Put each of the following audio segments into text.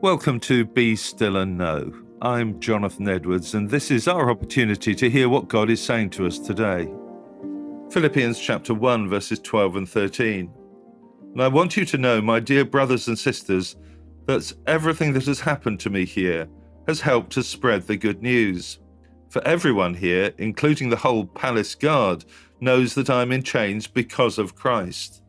Welcome to Be Still and Know. I'm Jonathan Edwards, and this is our opportunity to hear what God is saying to us today. Philippians chapter 1, verses 12 and 13. And I want you to know, my dear brothers and sisters, that everything that has happened to me here has helped to spread the good news. For everyone here, including the whole palace guard, knows that I'm in chains because of Christ.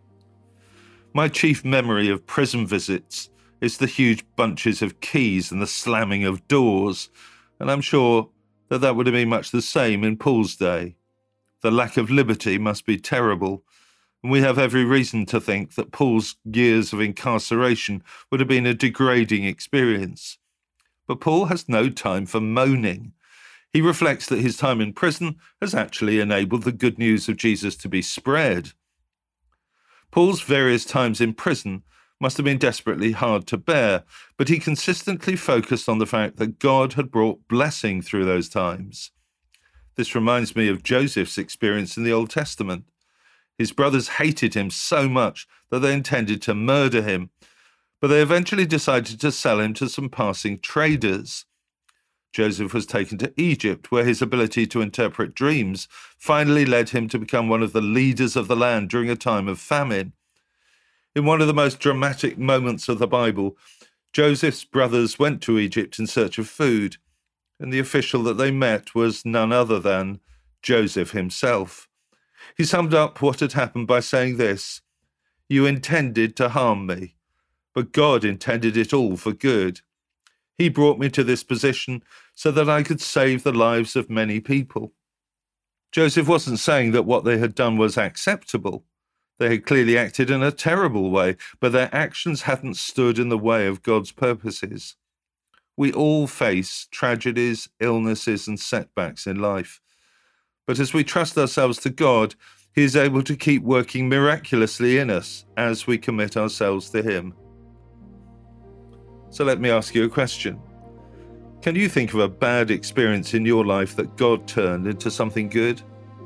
My chief memory of prison visits is the huge bunches of keys and the slamming of doors, and I'm sure that would have been much the same in Paul's day. The lack of liberty must be terrible, and we have every reason to think that Paul's years of incarceration would have been a degrading experience. But Paul has no time for moaning. He reflects that his time in prison has actually enabled the good news of Jesus to be spread. Paul's various times in prison must have been desperately hard to bear, but he consistently focused on the fact that God had brought blessing through those times. This reminds me of Joseph's experience in the Old Testament. His brothers hated him so much that they intended to murder him, but they eventually decided to sell him to some passing traders. Joseph was taken to Egypt, where his ability to interpret dreams finally led him to become one of the leaders of the land during a time of famine. In one of the most dramatic moments of the Bible, Joseph's brothers went to Egypt in search of food, and the official that they met was none other than Joseph himself. He summed up what had happened by saying this: "You intended to harm me, but God intended it all for good. He brought me to this position so that I could save the lives of many people." Joseph wasn't saying that what they had done was acceptable. They had clearly acted in a terrible way, but their actions hadn't stood in the way of God's purposes. We all face tragedies, illnesses, and setbacks in life. But as we trust ourselves to God, He is able to keep working miraculously in us as we commit ourselves to Him. So let me ask you a question. Can you think of a bad experience in your life that God turned into something good?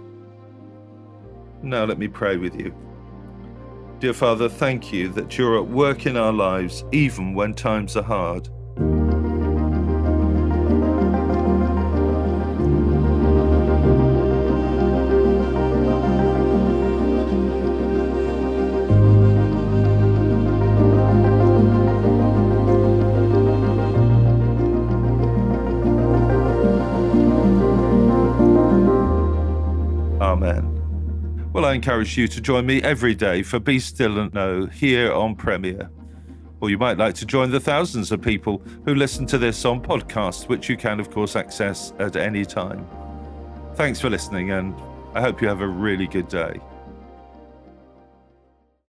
Now let me pray with you. Dear Father, thank you that you're at work in our lives even when times are hard. Amen. Well, I encourage you to join me every day for Be Still and Know here on Premier. Or you might like to join the thousands of people who listen to this on podcasts, which you can, of course, access at any time. Thanks for listening, and I hope you have a really good day.